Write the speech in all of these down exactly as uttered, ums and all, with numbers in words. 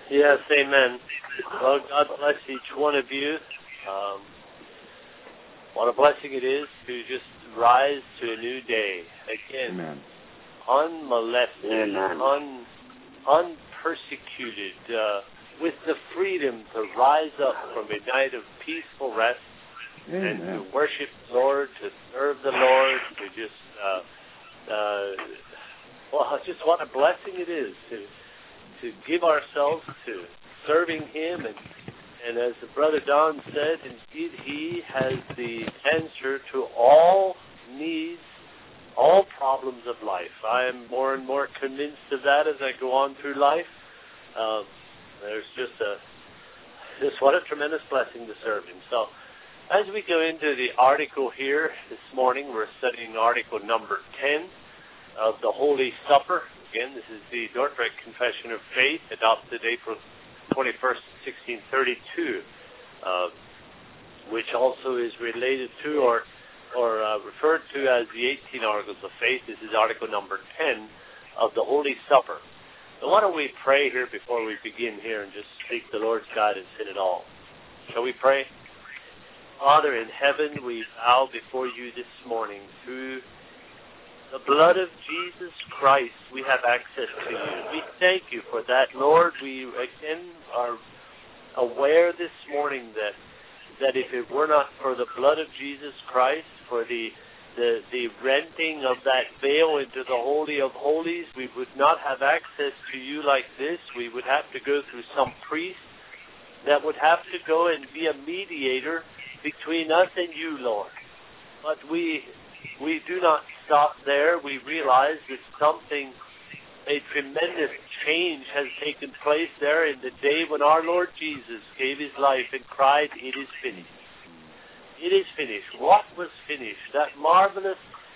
Yes, amen. Well, God bless each one of you. Um, what a blessing it is to just rise to a new day. Again, Amen. unmolested, Amen. un, unpersecuted, uh, with the freedom to rise up from a night of peaceful rest Amen. and to worship the Lord, to serve the Lord, to just, uh, uh, well, just what a blessing it is to to give ourselves to serving Him. And, and as the Brother Don said, indeed He has the answer to all needs, all problems of life. I am more and more convinced of that as I go on through life. Um, there's just a, just what a tremendous blessing to serve Him. So as we go into the article here this morning, we're studying article number ten of the Holy Supper. Again, this is the Dordrecht Confession of Faith, adopted April twenty-first, sixteen thirty-two, uh, which also is related to or or uh, referred to as the eighteen Articles of Faith. This is article number ten of the Holy Supper. So why don't we pray here before we begin here and just seek the Lord's guidance in it all. Shall we pray? Father in heaven, we bow before you this morning. Through the blood of Jesus Christ, we have access to you. We thank you for that, Lord. We again are aware this morning that that if it were not for the blood of Jesus Christ, for the the the renting of that veil into the Holy of Holies, we would not have access to you like this. We would have to go through some priest that would have to go and be a mediator between us and you, Lord. But we we do not stop there. We realize that something, a tremendous change has taken place there in the day when our Lord Jesus gave his life and cried, "It is finished." It is finished. What was finished? That marvelous,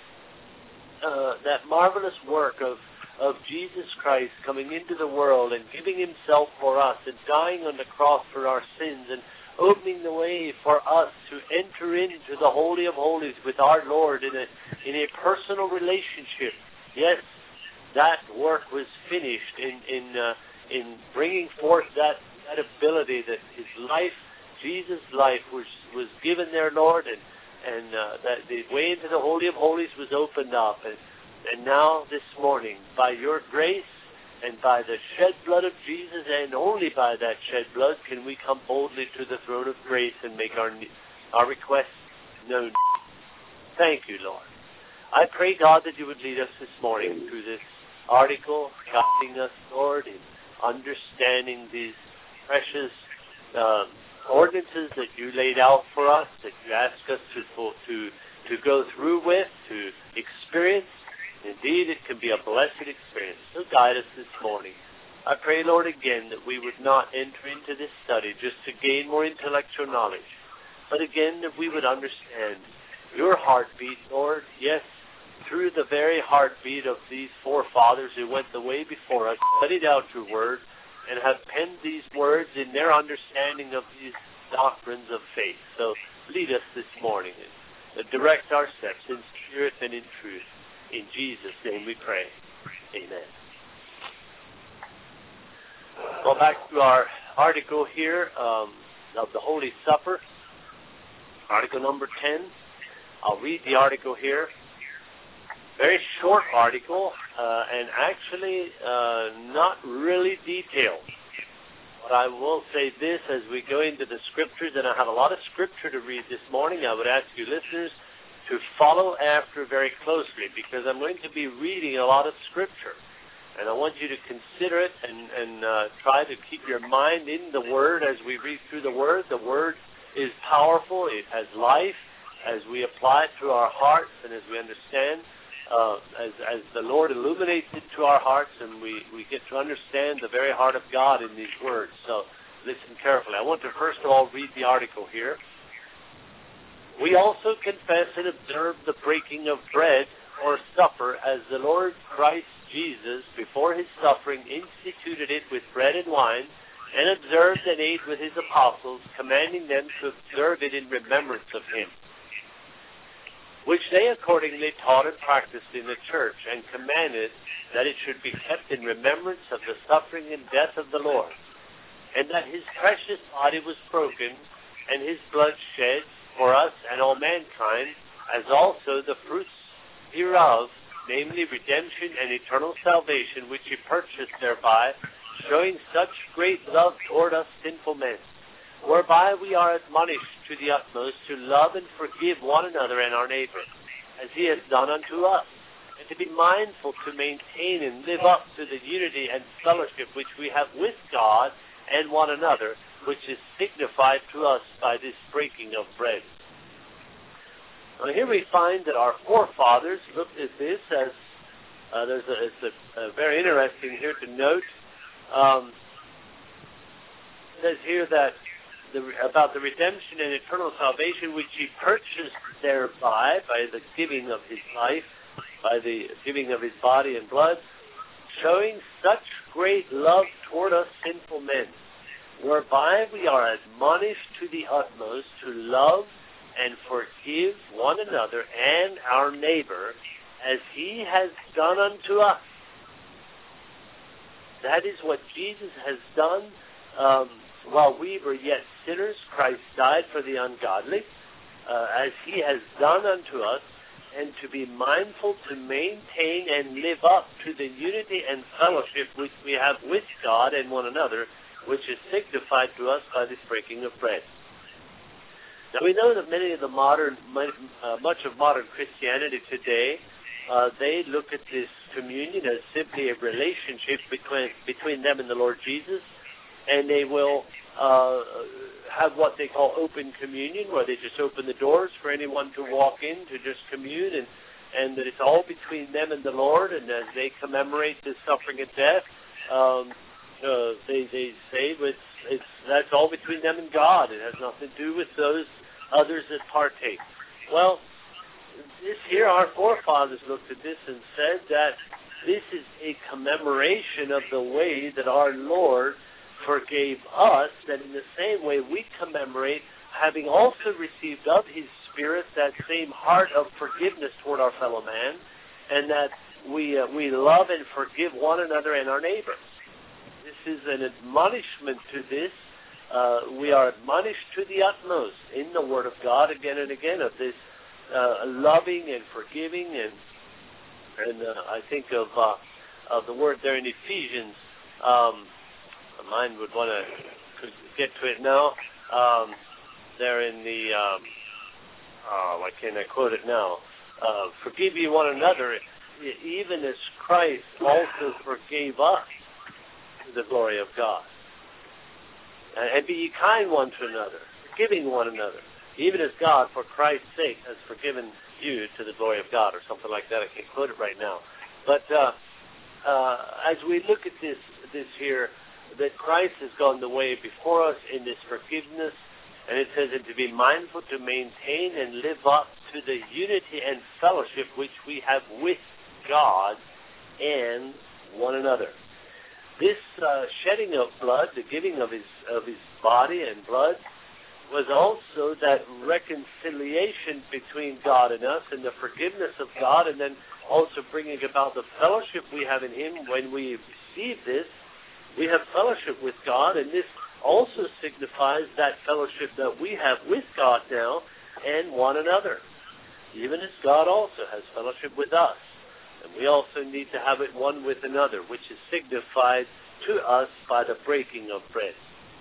uh, that marvelous work of of Jesus Christ coming into the world and giving himself for us and dying on the cross for our sins and opening the way for us to enter into the Holy of Holies with our Lord in a in a personal relationship. Yes, that work was finished in in uh, in bringing forth that that ability that his life, Jesus' life, was was given there, Lord, and and uh, that the way into the Holy of Holies was opened up, and and now this morning, by your grace and by the shed blood of Jesus, and only by that shed blood, can we come boldly to the throne of grace and make our our requests known. Thank you, Lord. I pray, God, that you would lead us this morning through this article, guiding us, Lord, in understanding these precious um, ordinances that you laid out for us, that you ask us to to to go through with, to experience. Indeed, it can be a blessed experience. So guide us this morning. I pray, Lord, again, that we would not enter into this study just to gain more intellectual knowledge, but again, that we would understand your heartbeat, Lord. Yes, through the very heartbeat of these forefathers who went the way before us, studied out your word, and have penned these words in their understanding of these doctrines of faith. So lead us this morning and direct our steps in spirit and in truth. In Jesus' name we pray. Amen. Well, back to our article here um, of the Holy Supper, article number ten. I'll read the article here. Very short article, uh, and actually uh, not really detailed. But I will say this as we go into the scriptures, and I have a lot of scripture to read this morning. I would ask you listeners to follow after very closely, because I'm going to be reading a lot of scripture. And I want you to consider it and, and uh, try to keep your mind in the Word as we read through the Word. The Word is powerful. It has life as we apply it to our hearts and as we understand, uh, as, as the Lord illuminates it to our hearts, and we, we get to understand the very heart of God in these words. So listen carefully. I want to first of all read the article here. We also confess and observe the breaking of bread or supper as the Lord Christ Jesus, before his suffering, instituted it with bread and wine, and observed and ate with his apostles, commanding them to observe it in remembrance of him, which they accordingly taught and practiced in the church, and commanded that it should be kept in remembrance of the suffering and death of the Lord. and that his precious body was broken, and his blood shed for us and all mankind, as also the fruits hereof, namely redemption and eternal salvation, which he purchased thereby, showing such great love toward us sinful men, whereby we are admonished to the utmost to love and forgive one another and our neighbor, as he has done unto us, and to be mindful to maintain and live up to the unity and fellowship which we have with God and one another, which is signified to us by this breaking of bread. Now here we find that our forefathers looked at this as, uh, there's a, it's a, a very interesting here to note, um, it says here that the, about the redemption and eternal salvation which he purchased thereby, by the giving of his life, by the giving of his body and blood, showing such great love toward us sinful men, whereby we are admonished to the utmost to love and forgive one another and our neighbor, as he has done unto us. That is what Jesus has done. Um, while we were yet sinners, Christ died for the ungodly, uh, as he has done unto us, and to be mindful to maintain and live up to the unity and fellowship which we have with God and one another, which is signified to us by this breaking of bread. Now we know that many of the modern, uh, much of modern Christianity today, uh, they look at this communion as simply a relationship between between them and the Lord Jesus, and they will uh, have what they call open communion, where they just open the doors for anyone to walk in to just commune, and, and that it's all between them and the Lord, and as they commemorate the suffering and death, um, uh, they, they say it's, it's, that's all between them and God. It has nothing to do with those others that partake. Well, this here, our forefathers looked at this and said that this is a commemoration of the way that our Lord forgave us, that in the same way we commemorate having also received of his Spirit that same heart of forgiveness toward our fellow man, and that we uh, we love and forgive one another and our neighbors. This is an admonishment to this. Uh, we are admonished to the utmost in the Word of God again and again of this uh, loving and forgiving, and and uh, I think of uh, of the word there in Ephesians. Um, Mine would want to get to it now. Um, there in the, um, oh, why can't I quote it now? Uh, forgive ye one another, even as Christ also forgave us, to the glory of God. And, and be ye kind one to another, forgiving one another, even as God, for Christ's sake, has forgiven you to the glory of God, or something like that. I can't quote it right now. But uh, uh, as we look at this, this here, that Christ has gone the way before us in this forgiveness, and it says, and to be mindful to maintain and live up to the unity and fellowship which we have with God and one another. This uh, shedding of blood, the giving of his of his body and blood, was also that reconciliation between God and us, and the forgiveness of God, and then also bringing about the fellowship we have in him when we receive this. We have fellowship with God, and this also signifies that fellowship that we have with God now and one another, even as God also has fellowship with us. And we also need to have it one with another, which is signified to us by the breaking of bread.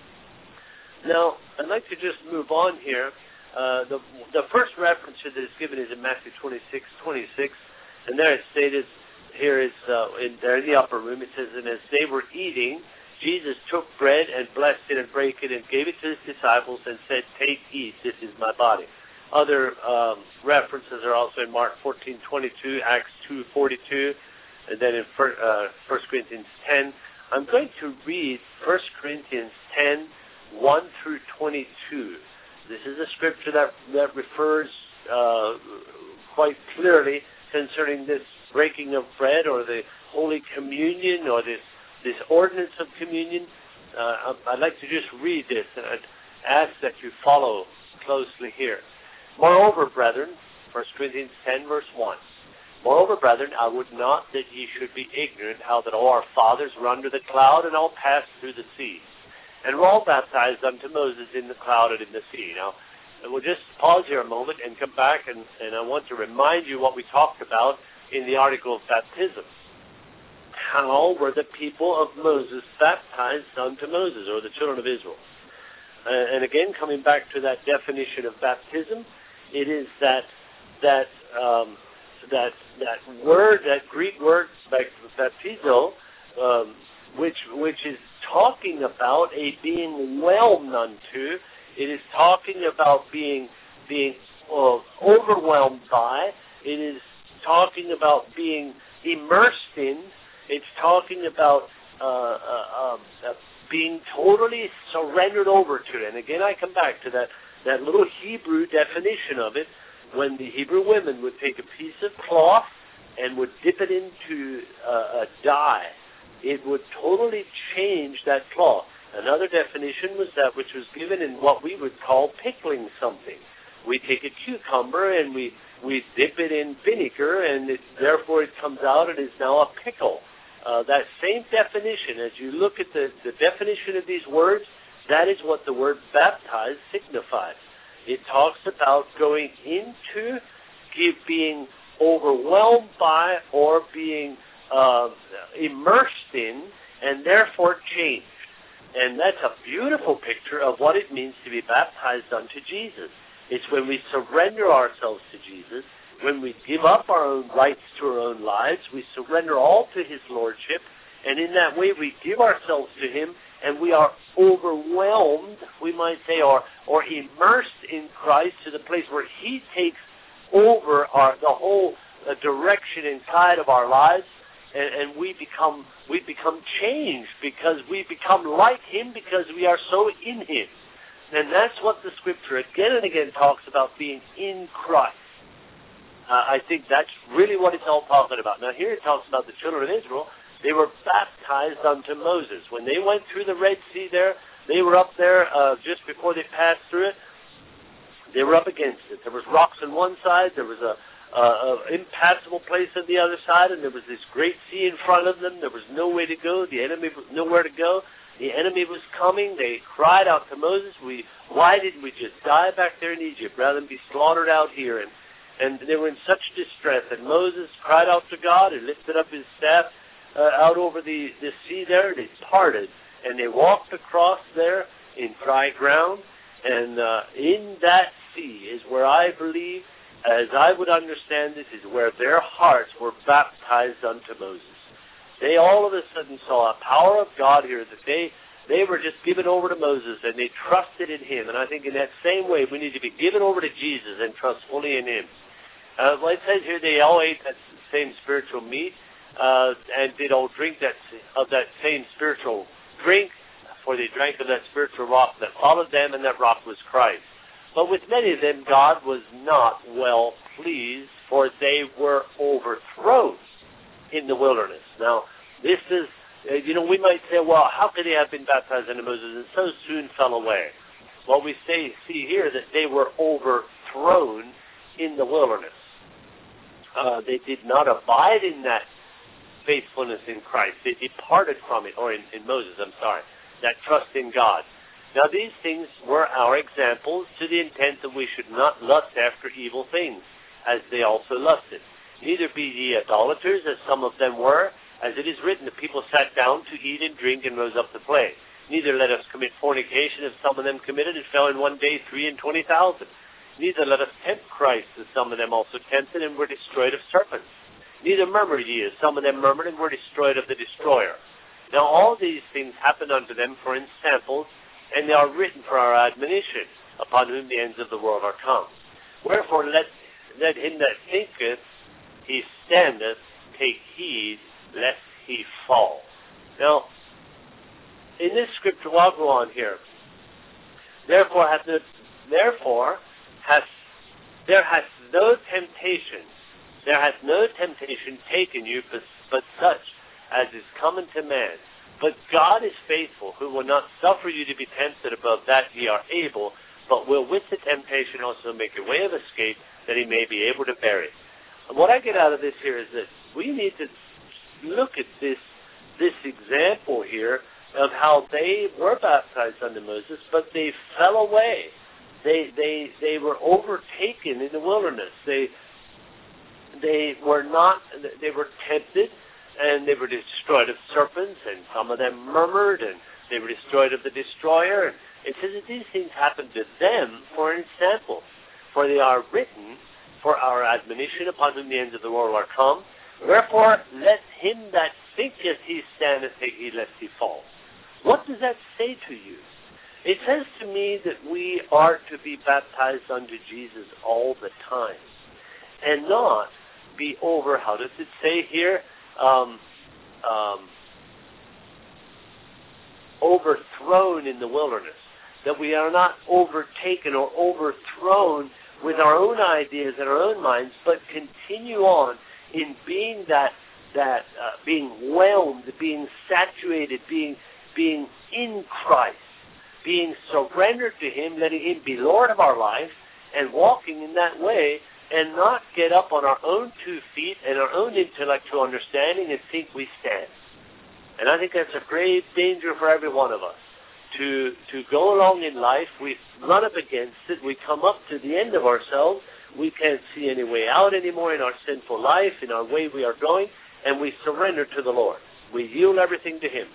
Now, I'd like to just move on here. Uh, the, the first reference that is given is in Matthew twenty-six twenty-six, and there it's stated, here is uh, in, there in the upper room, it says, and as they were eating, Jesus took bread and blessed it and brake it and gave it to his disciples and said, take, eat, this is my body. Other um, references are also in Mark fourteen twenty-two, Acts two forty-two, and then in First, uh, First Corinthians ten. I'm going to read First Corinthians ten, one through twenty-two. This is a scripture that, that refers uh, quite clearly concerning this breaking of bread, or the Holy Communion, or this this ordinance of communion. Uh, I'd like to just read this, and I'd ask that you follow closely here. Moreover, brethren, First Corinthians ten, verse one. Moreover, brethren, I would not that ye should be ignorant how that all our fathers were under the cloud and all passed through the seas. and were all baptized unto Moses in the cloud and in the sea. Now, we'll just pause here a moment and come back, and, and I want to remind you what we talked about in the article of baptism. How were the people of Moses baptized unto Moses, or the children of Israel? Uh, and again, coming back to that definition of baptism, it is that that um, that that word, that Greek word, baptizo, um, which which is talking about a being whelmed unto. It is talking about being being uh, overwhelmed by. It is talking about being immersed in. It's talking about uh, uh, uh, being totally surrendered over to it. And again, I come back to that, that little Hebrew definition of it, when the Hebrew women would take a piece of cloth and would dip it into uh, a dye. It would totally change that cloth. Another definition was that which was given in what we would call pickling something. We take a cucumber and we, we dip it in vinegar, and it, therefore it comes out and is now a pickle. Uh, that same definition, as you look at the, the definition of these words, that is what the word baptize signifies. It talks about going into, give, being overwhelmed by, or being uh, immersed in, and therefore changed. And that's a beautiful picture of what it means to be baptized unto Jesus. It's when we surrender ourselves to Jesus, when we give up our own rights to our own lives, we surrender all to His Lordship, and in that way we give ourselves to Him, and we are overwhelmed, we might say, or, or immersed in Christ to the place where He takes over our, the whole uh, direction inside of our lives, and, and we become we become changed because we become like Him because we are so in Him. And that's what the Scripture again and again talks about, being in Christ. Uh, I think that's really what it's all talking about. Now here it talks about the children of Israel. They were baptized unto Moses. When they went through the Red Sea there, they were up there uh, just before they passed through it. They were up against it. There was rocks on one side. There was a, a, a impassable place on the other side, and there was this great sea in front of them. There was no way to go. The enemy was nowhere to go. The enemy was coming. They cried out to Moses, "We why didn't we just die back there in Egypt rather than be slaughtered out here?" And and they were in such distress. And Moses cried out to God and lifted up his staff uh, out over the, the sea there, and it parted. And they walked across there in dry ground. And uh, in that sea is where I believe, as I would understand it, is where their hearts were baptized unto Moses. They all of a sudden saw a power of God here that they they were just given over to Moses, and they trusted in Him. And I think in that same way, we need to be given over to Jesus and trust fully in Him. Uh, well, it says here they all ate that same spiritual meat uh, and did all drink that of that same spiritual drink, for they drank of that spiritual rock that followed them, and that rock was Christ. But with many of them, God was not well pleased, for they were overthrown in the wilderness. Now, this is, uh, you know, we might say, well, how could they have been baptized into Moses and so soon fell away? Well, we say, see here that they were overthrown in the wilderness. Uh, they did not abide in that faithfulness in Christ. They departed from it, or in, in Moses, I'm sorry, that trust in God. Now, these things were our examples to the intent that we should not lust after evil things, as they also lusted. Neither be ye idolaters, as some of them were, as it is written, the people sat down to eat and drink and rose up to play. Neither let us commit fornication, as some of them committed, and fell in one day three and twenty thousand. Neither let us tempt Christ, as some of them also tempted, and were destroyed of serpents. Neither murmur ye, as some of them murmured, and were destroyed of the destroyer. Now all these things happened unto them for ensamples, and they are written for our admonition, upon whom the ends of the world are come. Wherefore let, let him that thinketh he standeth take heed, lest he fall. Now, in this scripture, I'll go on here. Therefore hath no, therefore hath there hath no temptation, there hath no temptation taken you, but, but such as is common to man. But God is faithful, who will not suffer you to be tempted above that ye are able, but will with the temptation also make a way of escape, that he may be able to bear it. And what I get out of this here is that we need to look at this this example here of how they were baptized under Moses, but they fell away. They they they were overtaken in the wilderness. They they were not. They were tempted, and they were destroyed of serpents, and some of them murmured, and they were destroyed of the destroyer. And it says that these things happened to them for an example, for they are written for our admonition, upon whom the ends of the world are come. Wherefore, let him that thinketh he standeth take heed lest he fall. What does that say to you? It says to me that we are to be baptized unto Jesus all the time, and not be over, how does it say here, um, um, overthrown in the wilderness. That we are not overtaken or overthrown with our own ideas and our own minds, but continue on in being that, that uh, being whelmed, being saturated, being being in Christ, being surrendered to Him, letting Him be Lord of our life, and walking in that way, and not get up on our own two feet and our own intellectual understanding and think we stand. And I think that's a grave danger for every one of us. To to go along in life, we run up against it, we come up to the end of ourselves, we can't see any way out anymore in our sinful life, in our way we are going, and we surrender to the Lord. We yield everything to Him.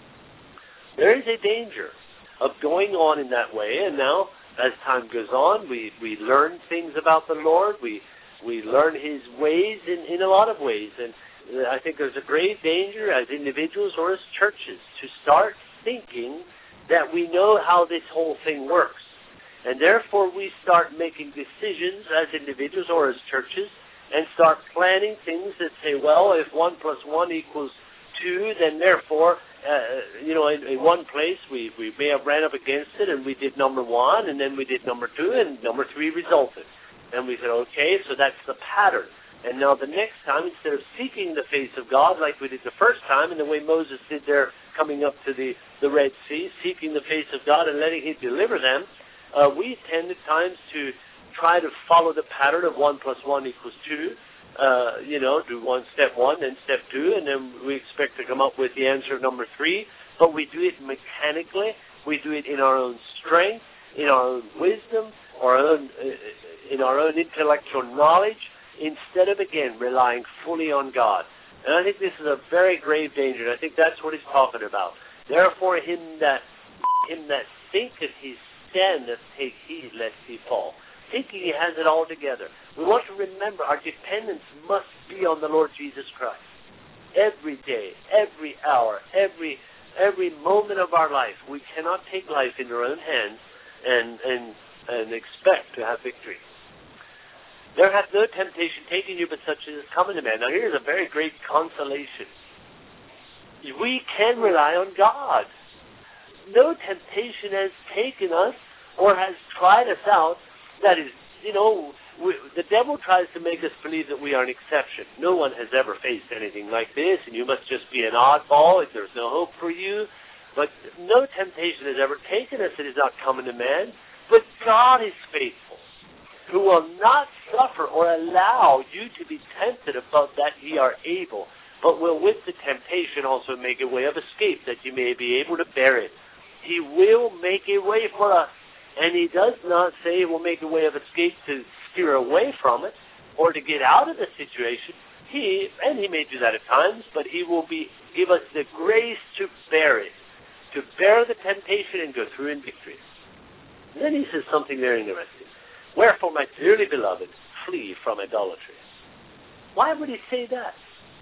There is a danger of going on in that way, and now, as time goes on, we, we learn things about the Lord, we we learn His ways in, in a lot of ways, and I think there's a grave danger as individuals or as churches to start thinking that we know how this whole thing works. And therefore we start making decisions as individuals or as churches and start planning things that say, well, if one plus one equals two, then therefore, uh, you know, in, in one place we, we may have ran up against it and we did number one and then we did number two and number three resulted. And we said, okay, so that's the pattern. And now the next time, instead of seeking the face of God like we did the first time, and the way Moses did there coming up to the, the Red Sea, seeking the face of God and letting Him deliver them, uh, we tend at times to try to follow the pattern of one plus one equals two. Uh, you know, do one step one, then step two, and then we expect to come up with the answer of number three. But we do it mechanically. We do it in our own strength, in our own wisdom, or our own, uh, in our own intellectual knowledge, instead of, again, relying fully on God. And I think this is a very grave danger, and I think that's what He's talking about. Therefore, him that him that thinketh he standeth, take heed lest he fall. Thinking he has it all together. We want to remember our dependence must be on the Lord Jesus Christ. Every day, every hour, every every moment of our life. We cannot take life in our own hands and, and, and expect to have victory. There hath no temptation taken you but such as is common to man. Now here's a very great consolation. We can rely on God. No temptation has taken us or has tried us out. That is, you know, we, the devil tries to make us believe that we are an exception. No one has ever faced anything like this, and you must just be an oddball if there's no hope for you. But no temptation has ever taken us that is not common to man. But God is faithful, who will not suffer or allow you to be tempted above that ye are able, but will with the temptation also make a way of escape, that you may be able to bear it. He will make a way for us, and He does not say He will make a way of escape to steer away from it or to get out of the situation. He, and He may do that at times, but He will be give us the grace to bear it, to bear the temptation and go through in victory. And then He says something very interesting. Wherefore, my dearly beloved, flee from idolatry. Why would He say that?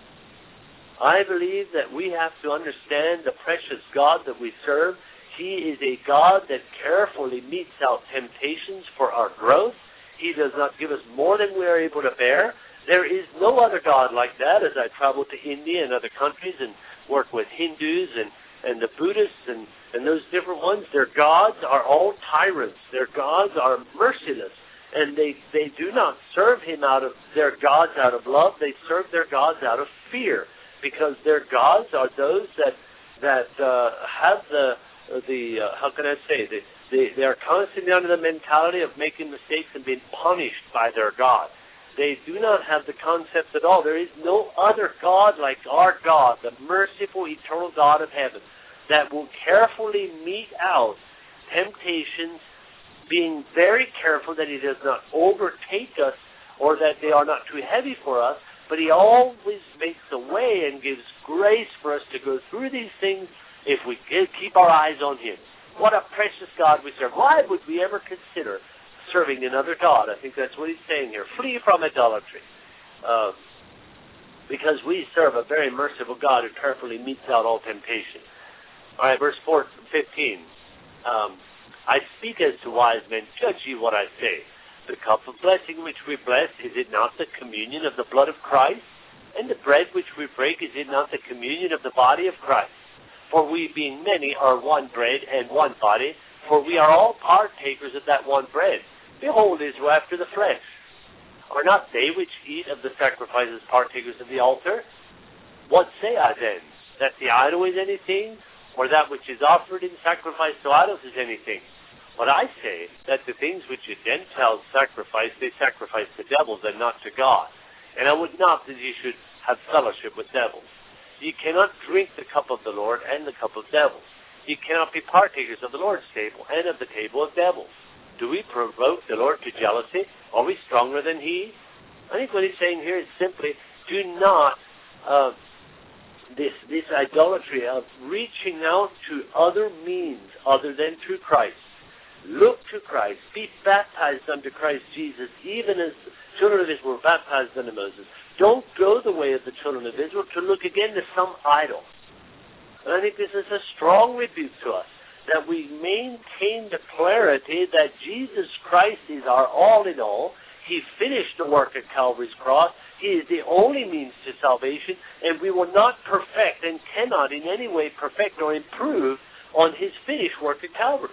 I believe that we have to understand the precious God that we serve. He is a God that carefully meets out temptations for our growth. He does not give us more than we are able to bear. There is no other God like that. As I travel to India and other countries and work with Hindus and, and the Buddhists and, and those different ones, their gods are all tyrants. Their gods are merciless. And they, they do not serve him out of their gods out of love. They serve their gods out of fear, because their gods are those that that uh, have the the uh, how can I say they, they they are constantly under the mentality of making mistakes and being punished by their God. They do not have the concept at all. There is no other God like our God, the merciful, eternal God of heaven. that will carefully mete out temptations, being very careful that he does not overtake us or that they are not too heavy for us, but he always makes a way and gives grace for us to go through these things if we keep our eyes on him. What a precious God we serve. Why would we ever consider serving another God? I think that's what he's saying here. Flee from idolatry. Uh, because we serve a very merciful God who carefully metes out all temptation. All right, verse four, fifteen. Um, I speak as to wise men. Judge ye what I say. The cup of blessing which we bless, is it not the communion of the blood of Christ? And the bread which we break, is it not the communion of the body of Christ? For we, being many, are one bread and one body, for we are all partakers of that one bread. Behold, Israel after the flesh. Are not they which eat of the sacrifices partakers of the altar? What say I then? That the idol is anything, or that which is offered in sacrifice to idols is anything? But I say that the things which the Gentiles sacrifice, they sacrifice to devils and not to God. And I would not that ye should have fellowship with devils. Ye cannot drink the cup of the Lord and the cup of devils. Ye cannot be partakers of the Lord's table and of the table of devils. Do we provoke the Lord to jealousy? Are we stronger than he? I think what he's saying here is simply, do not, uh, this, this idolatry of reaching out to other means other than through Christ. Look to Christ. Be baptized unto Christ Jesus, even as the children of Israel were baptized unto Moses. Don't go the way of the children of Israel to look again to some idol. And I think this is a strong rebuke to us, that we maintain the clarity that Jesus Christ is our all in all. He finished the work at Calvary's cross. He is the only means to salvation, and we will not perfect and cannot in any way perfect or improve on his finished work at Calvary.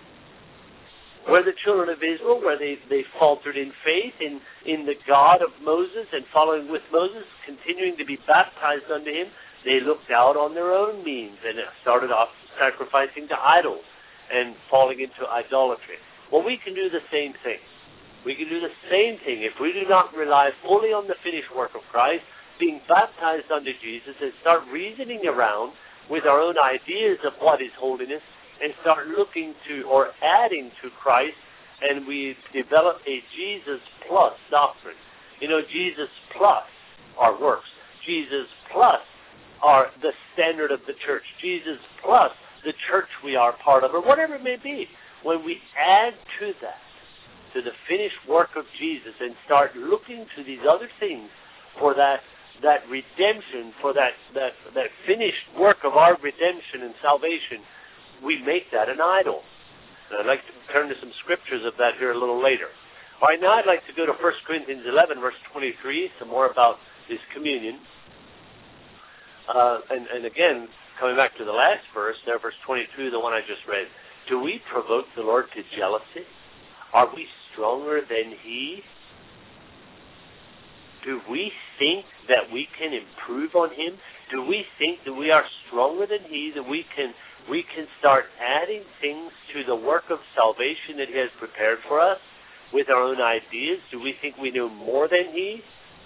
Where the children of Israel, where they, they faltered in faith in, in the God of Moses and following with Moses, continuing to be baptized unto him, they looked out on their own means and started off sacrificing to idols and falling into idolatry. Well, we can do the same thing. We can do the same thing if we do not rely fully on the finished work of Christ, being baptized unto Jesus, and start reasoning around with our own ideas of what is holiness, and start looking to or adding to Christ, and we develop a Jesus plus doctrine. You know, Jesus plus our works. Jesus plus are the standard of the church. Jesus plus the church we are part of, or whatever it may be. When we add to that, to the finished work of Jesus, and start looking to these other things for that that redemption, for that, that, that finished work of our redemption and salvation, we make that an idol. And I'd like to turn to some scriptures of that here a little later. All right, now I'd like to go to First Corinthians eleven, verse twenty-three, some more about this communion. Uh, and, and again, coming back to the last verse, there, verse twenty-two, the one I just read. Do we provoke the Lord to jealousy? Are we stronger than he? Do we think that we can improve on him? Do we think that we are stronger than he, that we can we can start adding things to the work of salvation that he has prepared for us with our own ideas? Do we think we know more than he?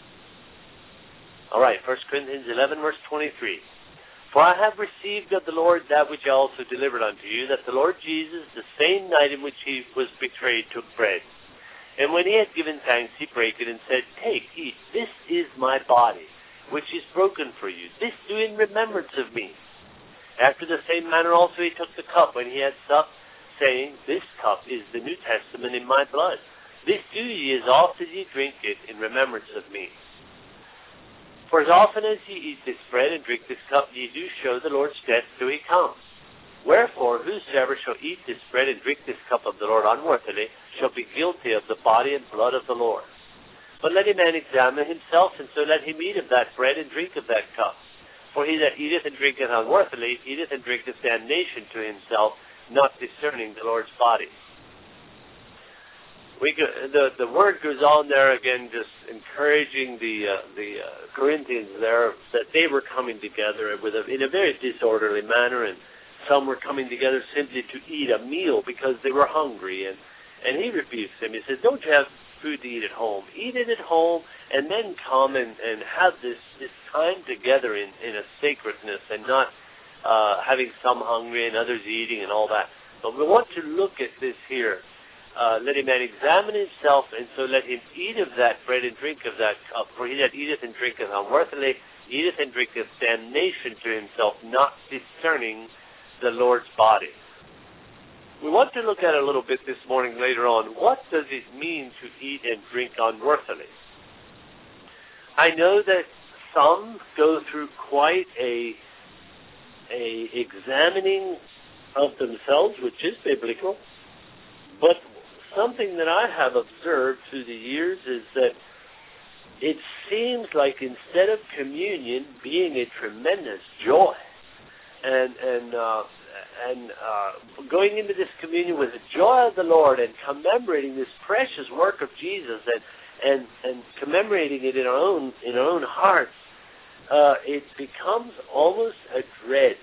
All right, First Corinthians eleven, verse twenty-three. For I have received of the Lord that which I also delivered unto you, that the Lord Jesus, the same night in which he was betrayed, took bread. And when he had given thanks, he brake it and said, Take, eat, this is my body, which is broken for you. This do in remembrance of me. After the same manner also he took the cup when he had supped, saying, This cup is the New Testament in my blood. This do ye as oft as ye drink it in remembrance of me. For as often as ye eat this bread and drink this cup, ye do show the Lord's death till he comes. Wherefore, whosoever shall eat this bread and drink this cup of the Lord unworthily shall be guilty of the body and blood of the Lord. But let a man examine himself, and so let him eat of that bread and drink of that cup. For he that eateth and drinketh unworthily eateth and drinketh damnation to himself, not discerning the Lord's body. We go, the the word goes on there again, just encouraging the uh, the uh, Corinthians there that they were coming together with a, in a very disorderly manner, and some were coming together simply to eat a meal because they were hungry. And and he rebukes them. He says, "Don't you have food to eat at home? Eat it at home, and then come and, and have this this time together in, in a sacredness, and not uh, having some hungry and others eating and all that. But we want to look at this here. Uh, let a man examine himself, and so let him eat of that bread and drink of that cup. For he that eateth and drinketh unworthily eateth and drinketh damnation to himself, not discerning the Lord's body. We want to look at it a little bit this morning later on. What does it mean to eat and drink unworthily? I know that some go through quite a, a examining of themselves, which is biblical, but something that I have observed through the years is that it seems like instead of communion being a tremendous joy and and uh, and uh, going into this communion with the joy of the Lord and commemorating this precious work of Jesus and and, and commemorating it in our own in our own hearts, uh, it becomes almost a dread,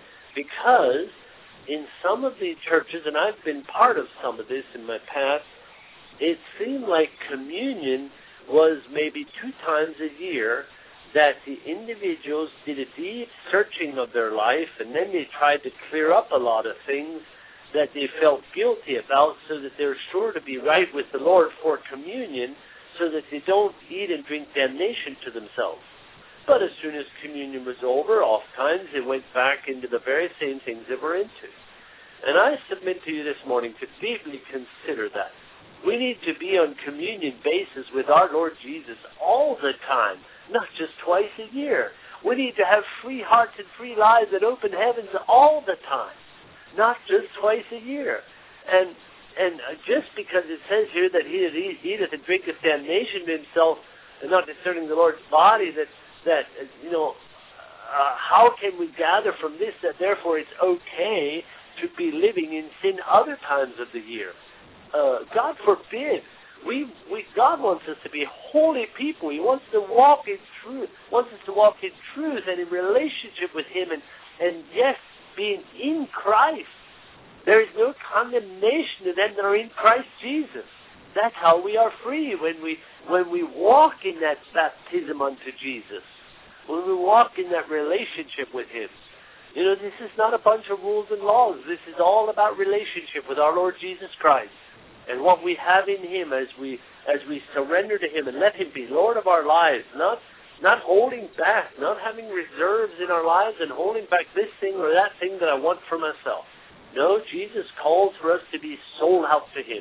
because in some of the churches, and I've been part of some of this in my past, it seemed like communion was maybe two times a year that the individuals did a deep searching of their life, and then they tried to clear up a lot of things that they felt guilty about so that they're sure to be right with the Lord for communion, so that they don't eat and drink damnation to themselves. But as soon as communion was over, oftentimes they went back into the very same things they were into. And I submit to you this morning to deeply consider that. We need to be on communion basis with our Lord Jesus all the time, not just twice a year. We need to have free hearts and free lives and open heavens all the time, not just twice a year. And and just because it says here that he that eateth and drinketh damnation to himself and not discerning the Lord's body, that that, you know, uh, how can we gather from this that therefore it's okay to be living in sin other times of the year? Uh, God forbid. We, we, God wants us to be holy people. He wants to walk in truth, wants us to walk in truth and in relationship with Him, and, and yes, being in Christ. There is no condemnation to them that are in Christ Jesus. That's how we are free, when we when we walk in that baptism unto Jesus, when we walk in that relationship with Him. You know, this is not a bunch of rules and laws. This is all about relationship with our Lord Jesus Christ and what we have in Him as we as we surrender to Him and let Him be Lord of our lives, not not holding back, not having reserves in our lives and holding back this thing or that thing that I want for myself. No, Jesus calls for us to be sold out to Him.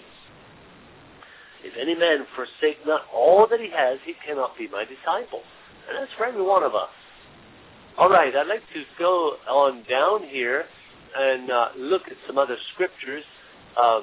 If any man forsake not all that he has, he cannot be my disciple. And that's for every one of us. All right, I'd like to go on down here and uh, look at some other scriptures, um,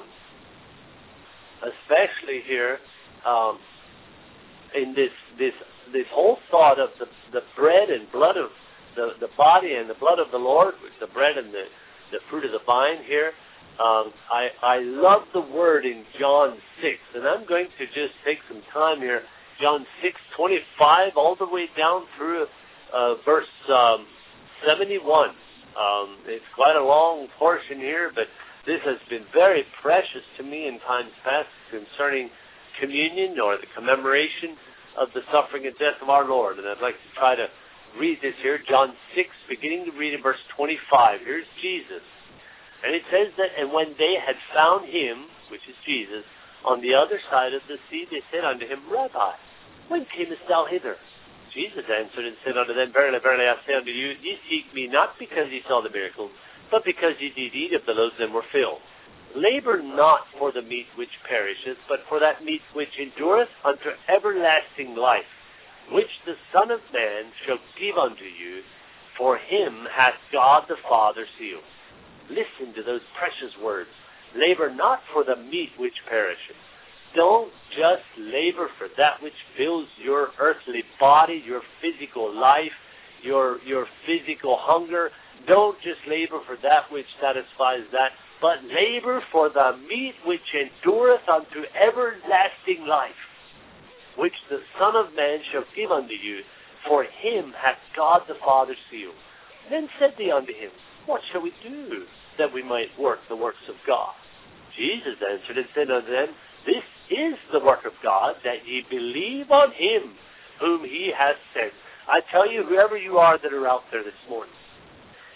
especially here um, in this this this whole thought of the, the bread and blood of the, the body and the blood of the Lord, the bread and the, the fruit of the vine here. Um, I, I love the word in John six, and I'm going to just take some time here. John six twenty-five all the way down through uh, verse um, seventy-one. Um, it's quite a long portion here, but this has been very precious to me in times past concerning communion or the commemoration of the suffering and death of our Lord. And I'd like to try to read this here, John six, beginning to read in verse twenty-five. Here's Jesus. And it says that, and when they had found Him, which is Jesus, on the other side of the sea, they said unto Him, Rabbi, when camest thou hither? Jesus answered and said unto them, Verily, verily, I say unto you, ye seek me not because ye saw the miracles, but because ye did eat of the loaves and were filled. Labor not for the meat which perisheth, but for that meat which endureth unto everlasting life, which the Son of Man shall give unto you, for Him hath God the Father sealed. Listen to those precious words. Labor not for the meat which perisheth. Don't just labor for that which fills your earthly body, your physical life, your your physical hunger. Don't just labor for that which satisfies that, but labor for the meat which endureth unto everlasting life, which the Son of Man shall give unto you, for Him hath God the Father sealed. Then said they unto Him, What shall we do that we might work the works of God? Jesus answered and said unto them, This is the work of God, that ye believe on Him whom He hath sent. I tell you, whoever you are that are out there this morning,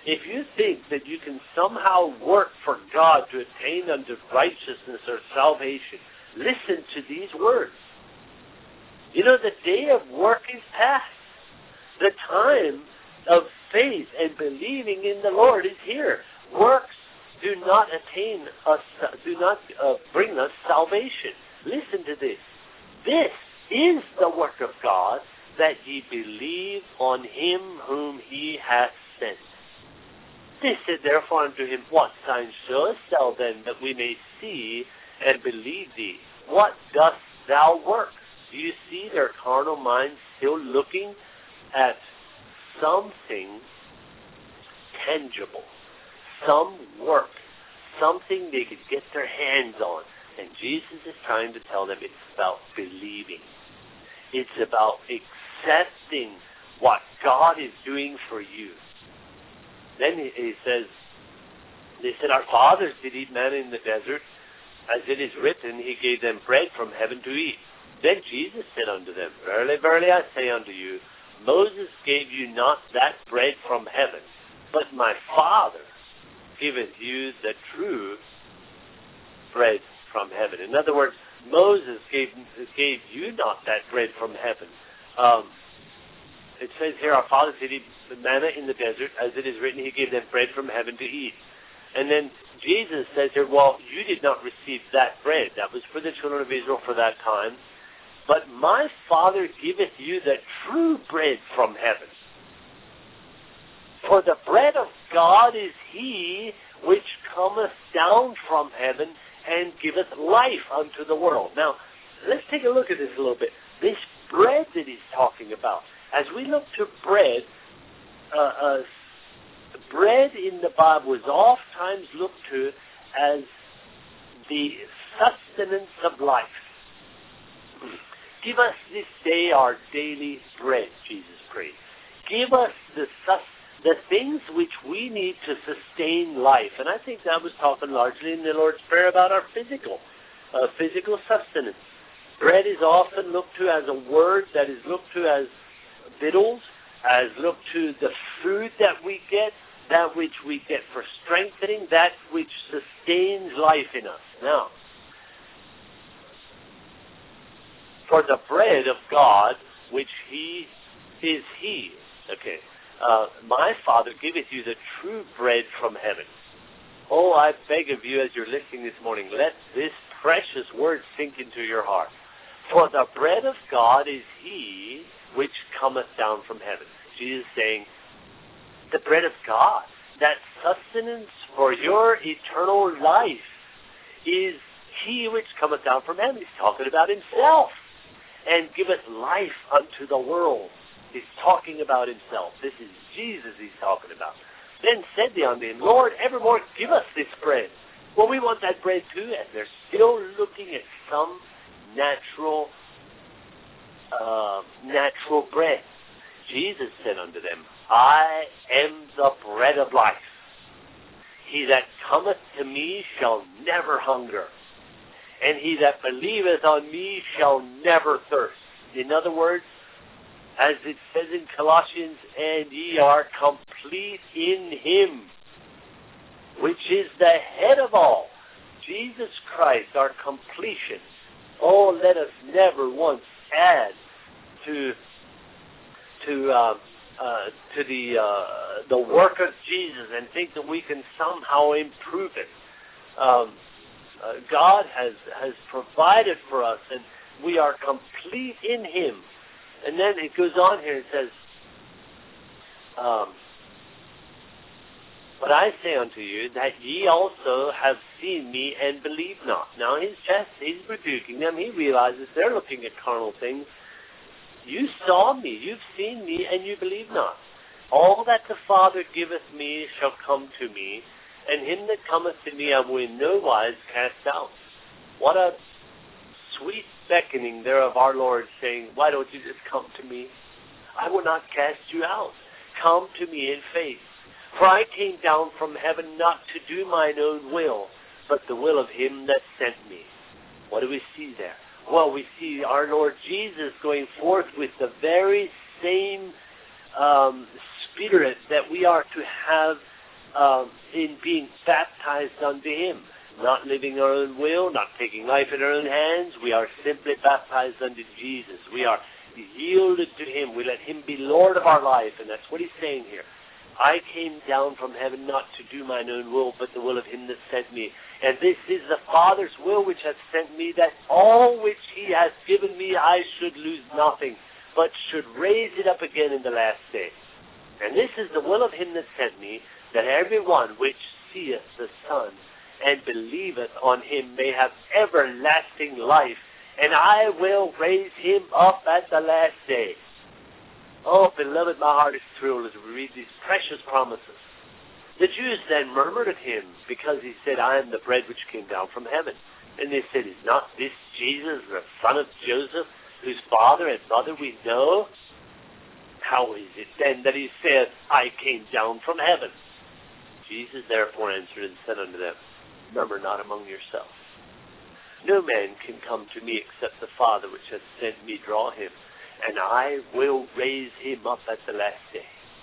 If you think that you can somehow work for God to attain unto righteousness or salvation, listen to these words. You know, the day of work is past. The time of faith and believing in the Lord is here. Works do not attain us, do not uh, bring us salvation. Listen to this. This is the work of God, that ye believe on him whom he hath sent. They said therefore unto him, What sign showest thou then, that we may see and believe thee? What dost thou work? Do you see their carnal minds still looking at something tangible, some work, something they could get their hands on? And Jesus is trying to tell them it's about believing. It's about accepting what God is doing for you. Then he, he says, they said, Our fathers did eat manna in the desert, as it is written, he gave them bread from heaven to eat. Then Jesus said unto them, Verily, verily, I say unto you, Moses gave you not that bread from heaven, but my Father giveth you the true bread from heaven. In other words, Moses gave gave you not that bread from heaven. Um, it says here, our fathers did eat manna in the desert, as it is written, he gave them bread from heaven to eat. And then Jesus says here, well, you did not receive that bread. That was for the children of Israel for that time. But my Father giveth you the true bread from heaven. For the bread of God is he which cometh down from heaven and giveth life unto the world. Now, let's take a look at this a little bit. This bread that he's talking about. As we look to bread, uh, uh, bread in the Bible is oftentimes looked to as the sustenance of life. Give us this day our daily bread, Jesus prayed. Give us the sus- the things which we need to sustain life. And I think that was talking largely in the Lord's Prayer about our physical, uh, physical sustenance. Bread is often looked to as a word that is looked to as victuals, as looked to the food that we get, that which we get for strengthening, that which sustains life in us. Now, for the bread of God, which he is he. Okay. Uh, my Father giveth you the true bread from heaven. Oh, I beg of you as you're listening this morning, let this precious word sink into your heart. For the bread of God is he which cometh down from heaven. Jesus is saying, the bread of God, that sustenance for your eternal life, is he which cometh down from heaven. He's talking about himself. And giveth life unto the world. He's talking about himself. This is Jesus he's talking about. Then said they unto him, Lord, evermore give us this bread. Well, we want that bread too. And they're still looking at some natural, uh, natural bread. Jesus said unto them, I am the bread of life. He that cometh to me shall never hunger, and he that believeth on me shall never thirst. In other words, as it says in Colossians, and ye are complete in him, which is the head of all, Jesus Christ, our completion. Oh, let us never once add to to uh, uh, to the uh, the work of Jesus and think that we can somehow improve it. Um, uh, God has has provided for us, and we are complete in him. And then it goes on here and says, um, but I say unto you that ye also have seen me and believe not. Now he's just, he's rebuking them. He realizes they're looking at carnal things. You saw me, you've seen me, and you believe not. All that the Father giveth me shall come to me, and him that cometh to me I will in no wise cast out. What a sweet beckoning there of our Lord saying, why don't you just come to me? I will not cast you out. Come to me in faith. For I came down from heaven not to do mine own will, but the will of him that sent me. What do we see there? Well, we see our Lord Jesus going forth with the very same um, spirit that we are to have um, in being baptized unto him, not living our own will, not taking life in our own hands. We are simply baptized unto Jesus. We are yielded to him. We let him be Lord of our life, and that's what he's saying here. I came down from heaven not to do mine own will, but the will of him that sent me. And this is the Father's will which hath sent me, that all which he hath given me I should lose nothing, but should raise it up again in the last day. And this is the will of him that sent me, that every one which seeth the Son and believeth on him may have everlasting life, and I will raise him up at the last day. Oh, beloved, my heart is thrilled as we read these precious promises. The Jews then murmured at him because he said, I am the bread which came down from heaven. And they said, is not this Jesus, the son of Joseph, whose father and mother we know? How is it then that he said, I came down from heaven? Jesus therefore answered and said unto them, murmur not among yourselves. No man can come to me except the Father which hath sent me draw him, and I will raise him up at the last day.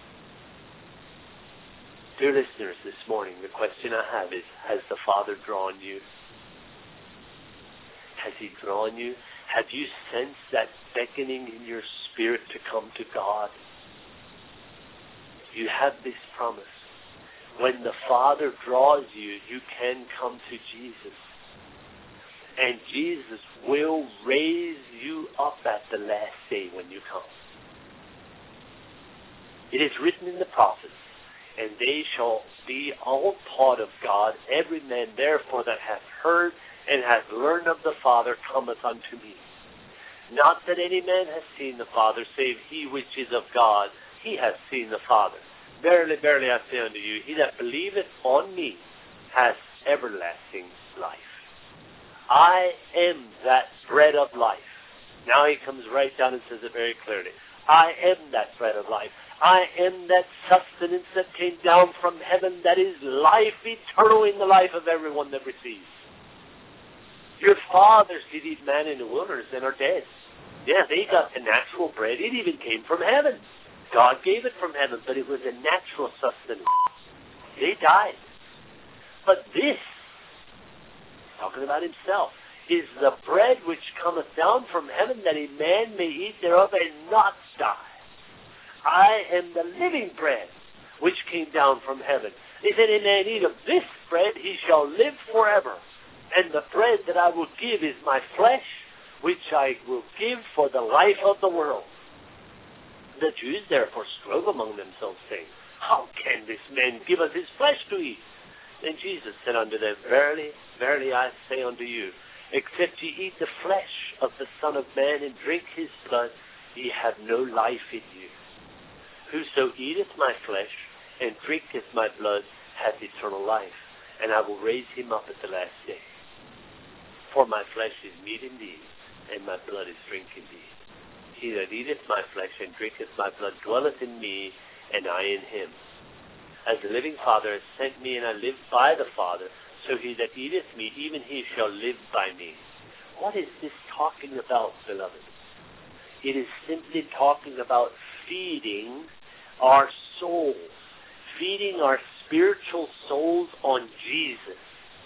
Dear listeners, this morning the question I have is, has the Father drawn you? Has he drawn you? Have you sensed that beckoning in your spirit to come to God? You have this promise. When the Father draws you, you can come to Jesus. And Jesus will raise you up at the last day when you come. It is written in the prophets, and they shall be all taught of God. Every man therefore that hath heard and hath learned of the Father cometh unto me. Not that any man hath seen the Father, save he which is of God, he hath seen the Father. Verily, verily, I say unto you, he that believeth on me hath everlasting life. I am that bread of life. Now he comes right down and says it very clearly. I am that bread of life. I am that sustenance that came down from heaven, that is life eternal in the life of everyone that receives. Your fathers did eat manna in the wilderness and are dead. Yeah, they got the natural bread. It even came from heaven. God gave it from heaven, but it was a natural sustenance. They died. But this, talking about himself, is the bread which cometh down from heaven, that a man may eat thereof and not die. I am the living bread which came down from heaven. If any man eat of this bread, he shall live forever. And the bread that I will give is my flesh, which I will give for the life of the world. The Jews therefore strove among themselves, saying, how can this man give us his flesh to eat? Then Jesus said unto them, verily, verily, I say unto you, except ye eat the flesh of the Son of Man and drink his blood, ye have no life in you. Whoso eateth my flesh and drinketh my blood hath eternal life, and I will raise him up at the last day. For my flesh is meat indeed, and my blood is drink indeed. He that eateth my flesh and drinketh my blood dwelleth in me, and I in him. As the living Father has sent me, and I live by the Father, so he that eateth me, even he shall live by me. What is this talking about, beloved? It is simply talking about feeding our souls, feeding our spiritual souls on Jesus,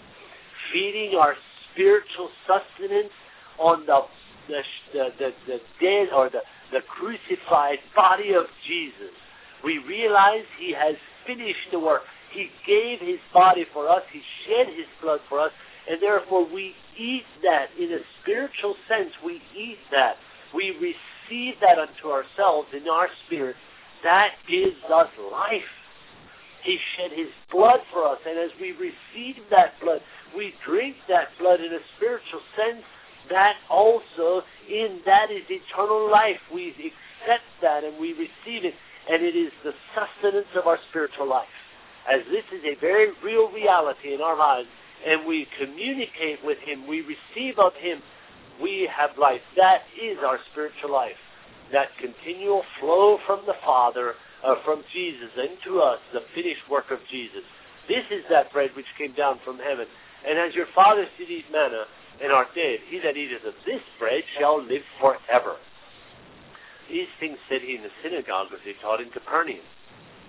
feeding our spiritual sustenance on the the the, the, the dead or the, the crucified body of Jesus. We realize he has finished the work. He gave his body for us. He shed his blood for us. And therefore we eat that in a spiritual sense. We eat that. We receive that unto ourselves in our spirit. That gives us life. He shed his blood for us. And as we receive that blood, we drink that blood in a spiritual sense. That also, in that is eternal life. We accept that and we receive it. And it is the sustenance of our spiritual life. As this is a very real reality in our lives, and we communicate with him, we receive of him, we have life. That is our spiritual life. That continual flow from the Father, uh, from Jesus into us, the finished work of Jesus. This is that bread which came down from heaven. And as your fathers did eat manna and are dead, he that eateth of this bread shall live forever. These things said he in the synagogue as he taught in Capernaum.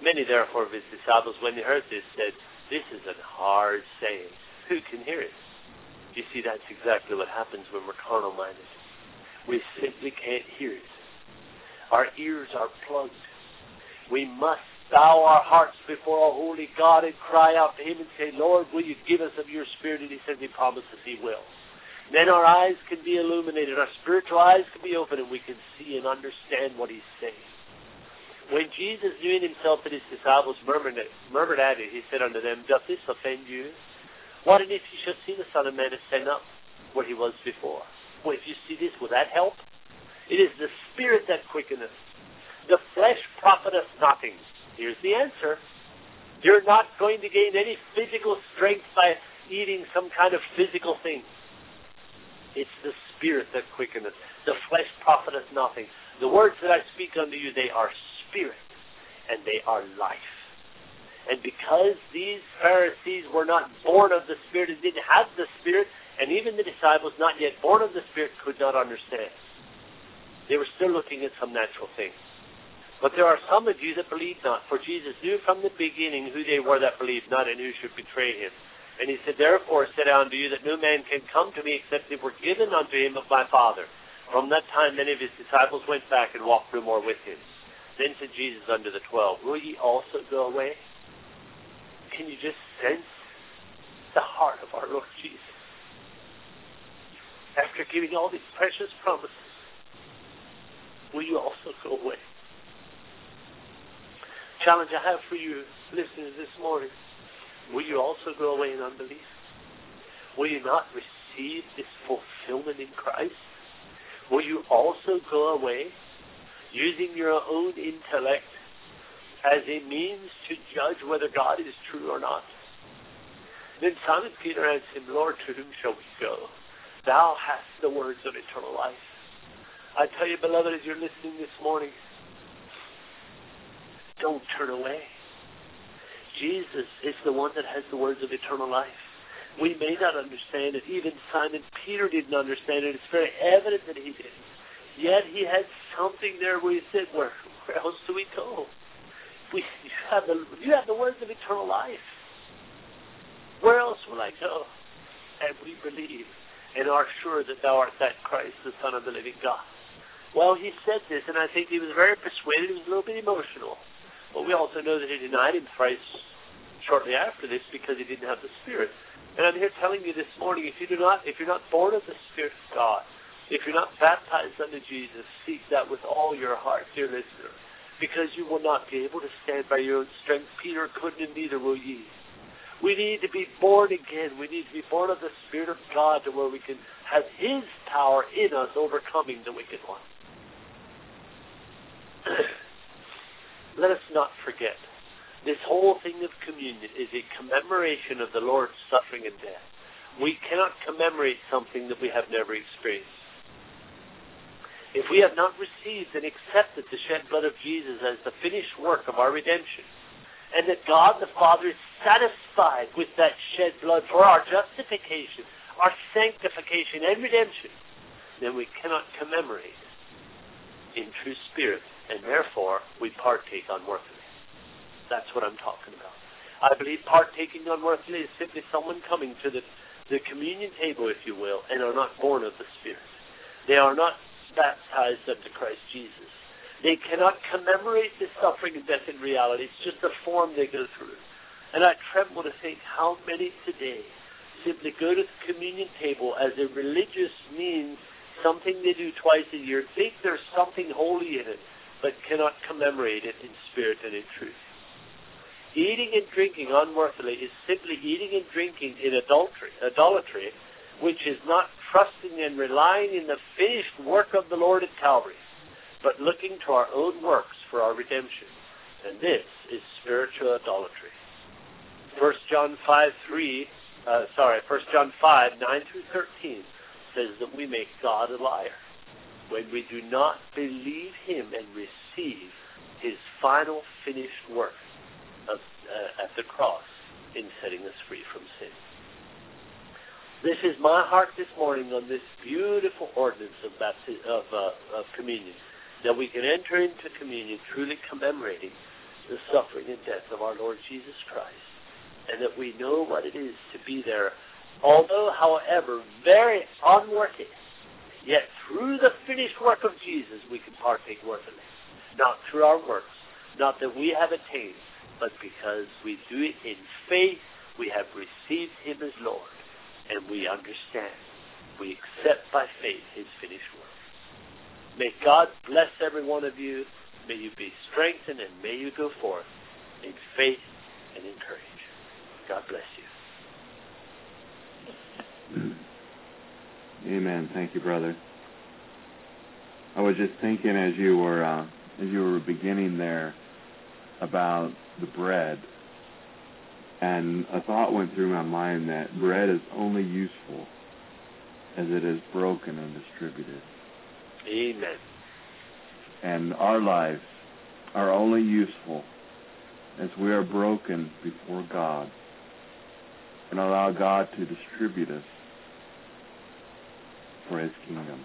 Many, therefore, of his disciples, when they heard this, said, "This is a hard saying. Who can hear it?" You see, that's exactly what happens when we're carnal-minded. We simply can't hear it. Our ears are plugged. We must bow our hearts before our holy God and cry out to him and say, "Lord, will you give us of your Spirit?" And he says he promises he will. Then our eyes can be illuminated. Our spiritual eyes can be opened, and we can see and understand what he's saying. When Jesus knew in himself that his disciples murmured, murmured at it, he said unto them, "Doth this offend you? What and if you shall see the Son of Man ascend up where he was before?" Well, if you see this, will that help? It is the Spirit that quickeneth. The flesh profiteth nothing. Here's the answer. You're not going to gain any physical strength by eating some kind of physical thing. It's the Spirit that quickeneth. The flesh profiteth nothing. The words that I speak unto you, they are spirit, and they are life. And because these Pharisees were not born of the Spirit and didn't have the Spirit, and even the disciples not yet born of the Spirit could not understand. They were still looking at some natural things. But there are some of you that believe not, for Jesus knew from the beginning who they were that believed not and who should betray him. And he said, "Therefore said I unto you that no man can come to me except it were given unto him of my Father." From that time many of his disciples went back and walked no more with him. Then said Jesus unto the twelve, "Will ye also go away?" Can you just sense the heart of our Lord Jesus? After giving all these precious promises, will you also go away? Challenge I have for you, listeners, this morning. Will you also go away in unbelief? Will you not receive this fulfillment in Christ? Will you also go away using your own intellect as a means to judge whether God is true or not? Then Simon Peter answered him, "Lord, to whom shall we go? Thou hast the words of eternal life." I tell you, beloved, as you're listening this morning, don't turn away. Jesus is the one that has the words of eternal life. We may not understand it. Even Simon Peter didn't understand it. It's very evident that he didn't. Yet he had something there where he said, where, where else do we go? We, you, have the, you have the words of eternal life. Where else will I go? And we believe and are sure that thou art that Christ, the Son of the living God. Well, he said this, and I think he was very persuaded. He was a little bit emotional. But we also know that he denied him thrice shortly after this because he didn't have the Spirit. And I'm here telling you this morning, if you do not, if you're not born of the Spirit of God, if you're not baptized unto Jesus, seek that with all your heart, dear listener, because you will not be able to stand by your own strength. Peter couldn't, and neither will ye. We need to be born again. We need to be born of the Spirit of God to where we can have his power in us overcoming the wicked one. Let us not forget, this whole thing of communion is a commemoration of the Lord's suffering and death. We cannot commemorate something that we have never experienced. If we have not received and accepted the shed blood of Jesus as the finished work of our redemption, and that God the Father is satisfied with that shed blood for our justification, our sanctification, and redemption, then we cannot commemorate in true spirit, and therefore we partake unworthily. That's what I'm talking about. I believe partaking unworthily is simply someone coming to the, the communion table, if you will, and are not born of the Spirit. They are not baptized unto Christ Jesus. They cannot commemorate the suffering and death in reality. It's just a form they go through. And I tremble to think how many today simply go to the communion table as a religious means, something they do twice a year, think there's something holy in it, but cannot commemorate it in spirit and in truth. Eating and drinking unworthily is simply eating and drinking in adultery, idolatry, which is not trusting and relying in the finished work of the Lord at Calvary, but looking to our own works for our redemption. And this is spiritual idolatry. First John five three, uh, sorry, First John five nine through thirteen says that we make God a liar when we do not believe him and receive his final finished work of, uh, at the cross in setting us free from sin. This is my heart this morning on this beautiful ordinance of, baptism, of, uh, of communion, that we can enter into communion truly commemorating the suffering and death of our Lord Jesus Christ, and that we know what it is to be there, although, however, very unworthy, yet through the finished work of Jesus we can partake worthily, not through our works, not that we have attained, but because we do it in faith, we have received him as Lord, and we understand, we accept by faith his finished work. May God bless every one of you. May you be strengthened, and may you go forth in faith and in courage. God bless you. Amen. Thank you, brother. I was just thinking as you were uh, as you were beginning there about the bread, and a thought went through my mind that bread is only useful as it is broken and distributed. Amen. And our lives are only useful as we are broken before God and allow God to distribute us for his kingdom.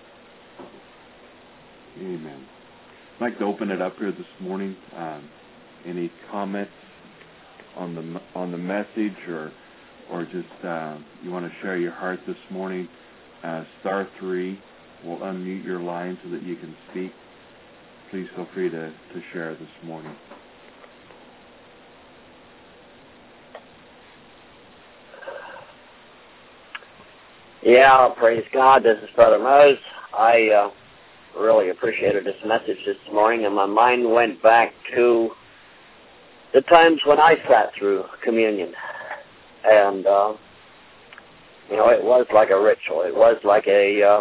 Amen. I'd like to open it up here this morning. Um, any comments on the on the message, or or just uh, you want to share your heart this morning? Uh, star three will unmute your line so that you can speak. Please feel free to, to share this morning. Yeah, praise God. This is Brother Mose. I uh, really appreciated this message this morning, and my mind went back to the times when I sat through communion. And, uh, you know, it was like a ritual. It was like a, uh,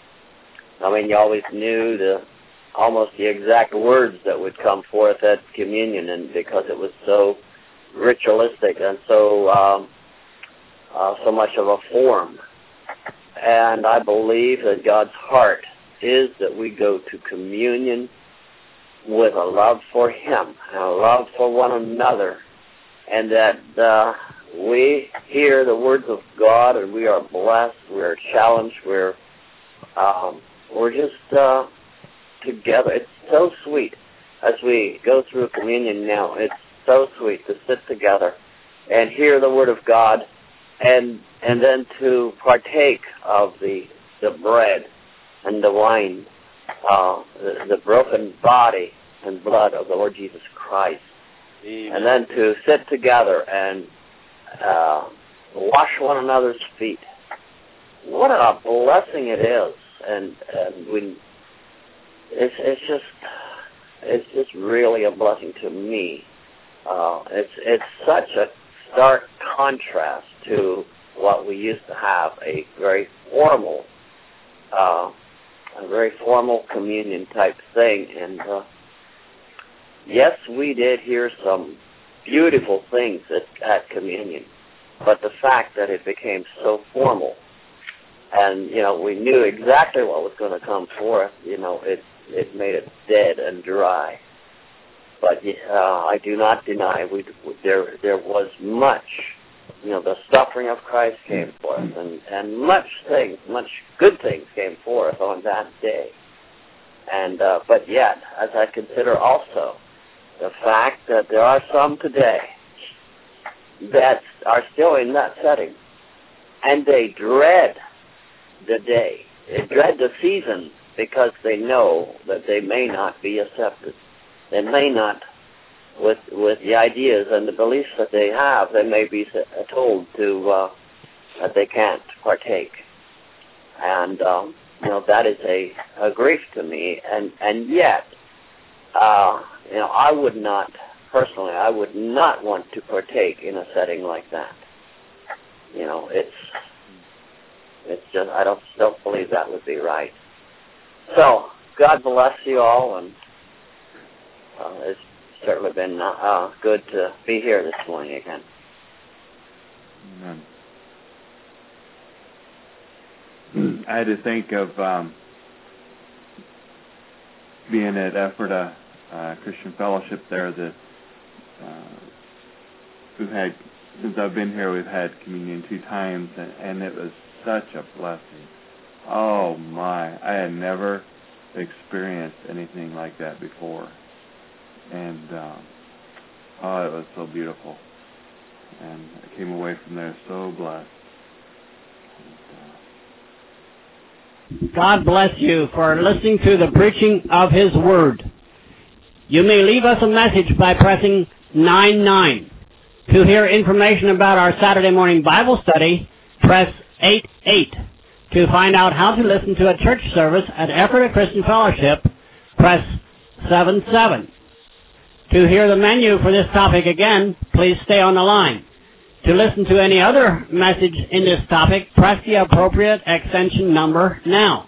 I mean, you always knew the almost the exact words that would come forth at communion, and because it was so ritualistic and so um, uh, so much of a form. And I believe that God's heart is that we go to communion with a love for him and a love for one another, and that uh, we hear the words of God and we are blessed, we're challenged, we're um, we're just uh, together. It's so sweet as we go through communion now. It's so sweet to sit together and hear the word of God, and and then to partake of the the bread and the wine, uh, the, the broken body and blood of the Lord Jesus Christ. Amen. And then to sit together and uh, wash one another's feet. What a blessing it is, and and we, it's it's just it's just really a blessing to me. Uh, it's it's such a stark contrast to what we used to have, a very formal, uh, a very formal communion type thing. And uh, yes, we did hear some beautiful things at, at communion, but the fact that it became so formal, and you know, we knew exactly what was going to come forth, you know, it it made it dead and dry. But uh, I do not deny we there there was much. You know, the suffering of Christ came forth, and, and much things, much good things came forth on that day. And uh, but yet, as I consider also the fact that there are some today that are still in that setting, and they dread the day, they dread the season, because they know that they may not be accepted. They may not, with with the ideas and the beliefs that they have, they may be told to uh, that they can't partake, and um, you know, that is a, a grief to me. And and yet, uh, you know, I would not personally, I would not want to partake in a setting like that. You know, it's it's just I don't don't believe that would be right. So God bless you all, and uh, it's certainly been uh, good to be here this morning again. Amen. I had to think of um, being at Ephrata uh, Christian Fellowship there. That uh, we've had, since I've been here, we've had communion two times, and, and it was such a blessing. Oh my! I had never experienced anything like that before. and uh, oh, it was so beautiful. And I came away from there so blessed. God bless you for listening to the preaching of His Word. You may leave us a message by pressing nine nine. To hear information about our Saturday morning Bible study, press eight eight. To find out how to listen to a church service at Ephrata Christian Fellowship, press seven seven. To hear the menu for this topic again, please stay on the line. To listen to any other message in this topic, press the appropriate extension number now.